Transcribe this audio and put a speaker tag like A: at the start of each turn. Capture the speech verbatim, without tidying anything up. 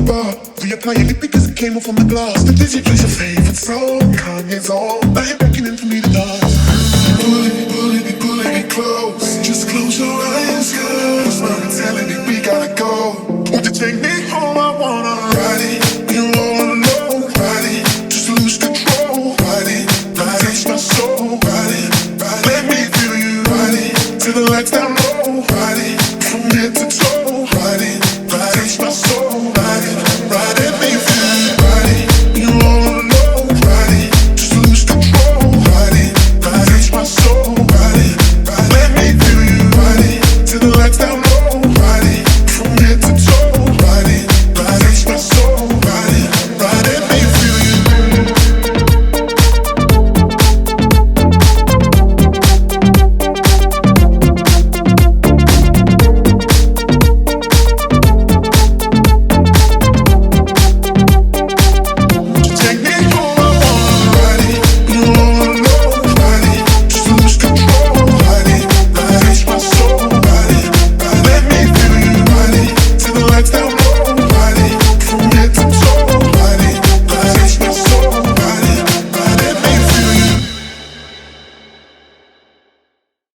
A: bar. Reapplying it because it came off from the glass. The Disney plays your favorite song, Kanye's on. Now you're beckoning for me to dance. Pulling me, pulling me, pulling me close. Just close your eyes, girl. It's not telling me we gotta go. Won't you take me home? I wanna.